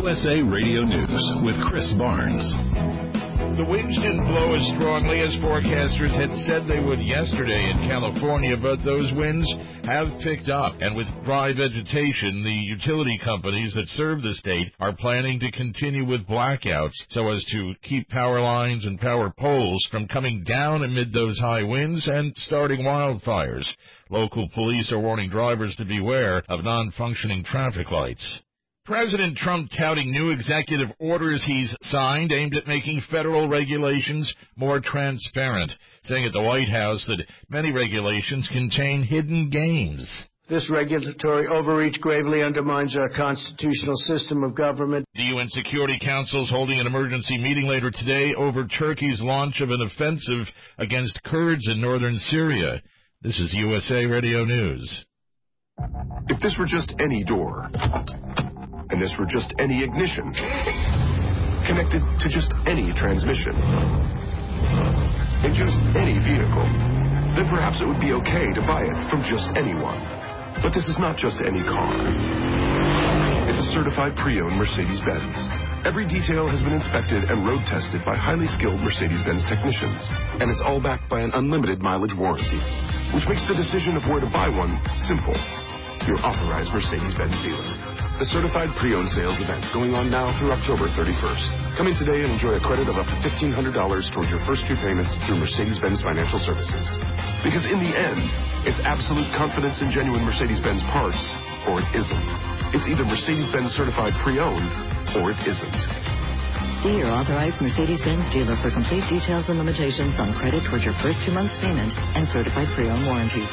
USA Radio News with Chris Barnes. The winds didn't blow as strongly as forecasters had said they would yesterday in California, but those winds have picked up. And with dry vegetation, the utility companies that serve the state are planning to continue with blackouts so as to keep power lines and power poles from coming down amid those high winds and starting wildfires. Local police are warning drivers to beware of non-functioning traffic lights. President Trump touting new executive orders he's signed aimed at making federal regulations more transparent, saying at the White House that many regulations contain hidden games. This regulatory overreach gravely undermines our constitutional system of government. The UN Security Council is holding an emergency meeting later today over Turkey's launch of an offensive against Kurds in northern Syria. This is USA Radio News. If this were just any door, and this were just any ignition, connected to just any transmission, in just any vehicle, then perhaps it would be okay to buy it from just anyone. But this is not just any car. It's a certified pre-owned Mercedes-Benz. Every detail has been inspected and road tested by highly skilled Mercedes-Benz technicians, and it's all backed by an unlimited mileage warranty, which makes the decision of where to buy one simple. Your authorized Mercedes-Benz dealer. The certified pre-owned sales event going on now through October 31st. Come in today and enjoy a credit of up to $1,500 towards your first two payments through Mercedes-Benz Financial Services. Because in the end, it's absolute confidence in genuine Mercedes-Benz parts, or it isn't. It's either Mercedes-Benz certified pre-owned, or it isn't. See your authorized Mercedes-Benz dealer for complete details and limitations on credit towards your first 2 months' payment and certified pre-owned warranties.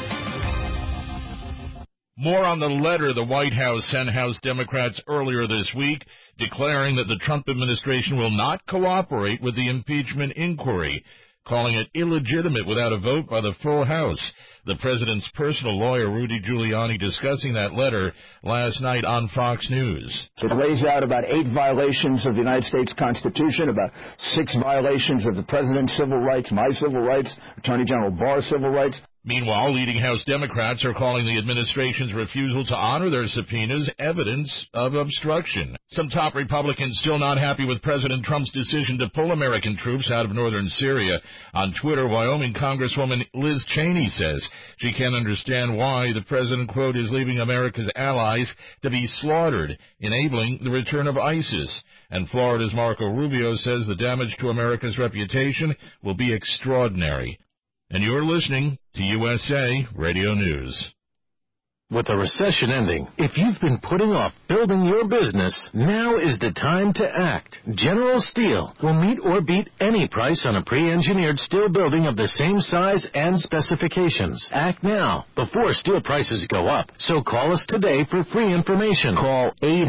More on the letter the White House sent House Democrats earlier this week, declaring that the Trump administration will not cooperate with the impeachment inquiry, calling it illegitimate without a vote by the full House. The president's personal lawyer, Rudy Giuliani, discussing that letter last night on Fox News. It lays out about 8 violations of the United States Constitution, about 6 violations of the president's civil rights, my civil rights, Attorney General Barr's civil rights. Meanwhile, leading House Democrats are calling the administration's refusal to honor their subpoenas evidence of obstruction. Some top Republicans still not happy with President Trump's decision to pull American troops out of northern Syria. On Twitter, Wyoming Congresswoman Liz Cheney says she can't understand why the president, quote, is leaving America's allies to be slaughtered, enabling the return of ISIS. And Florida's Marco Rubio says the damage to America's reputation will be extraordinary. And you're listening to USA Radio News. With the recession ending, if you've been putting off building your business, now is the time to act. General Steel will meet or beat any price on a pre-engineered steel building of the same size and specifications. Act now, before steel prices go up. So call us today for free information. Call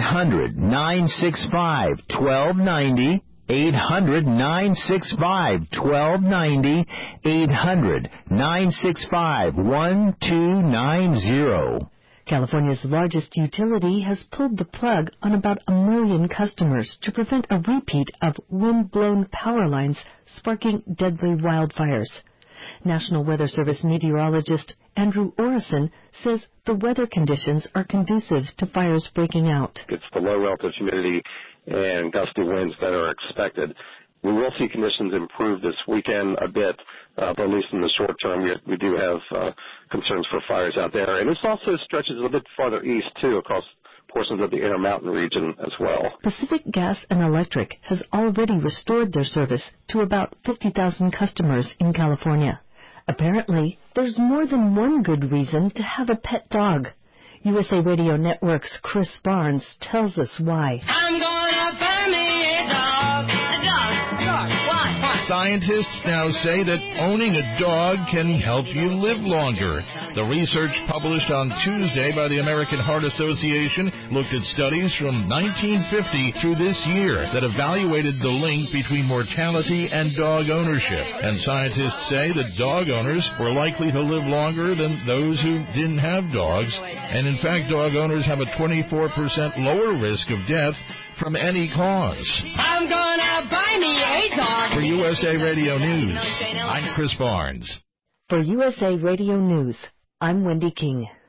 800-965-1290. 800-965-1290, 800-965-1290. California's largest utility has pulled the plug on about 1 million customers to prevent a repeat of wind-blown power lines sparking deadly wildfires. National Weather Service meteorologist Andrew Orison says the weather conditions are conducive to fires breaking out. It's the low relative humidity and gusty winds that are expected. We will see conditions improve this weekend a bit, but at least in the short term, we do have concerns for fires out there. And this also stretches a little bit farther east, too, across portions of the Intermountain region as well. Pacific Gas and Electric has already restored their service to about 50,000 customers in California. Apparently, there's more than one good reason to have a pet dog. USA Radio Network's Chris Barnes tells us why. I'm gonna buy me a dog. A dog. Why? Scientists now say that owning a dog can help you live longer. The research published on Tuesday by the American Heart Association looked at studies from 1950 through this year that evaluated the link between mortality and dog ownership. And scientists say that dog owners were likely to live longer than those who didn't have dogs. And in fact, dog owners have a 24% lower risk of death from any cause. I'm gonna buy me a dog. For USA Radio News, I'm Chris Barnes. For USA Radio News, I'm Wendy King.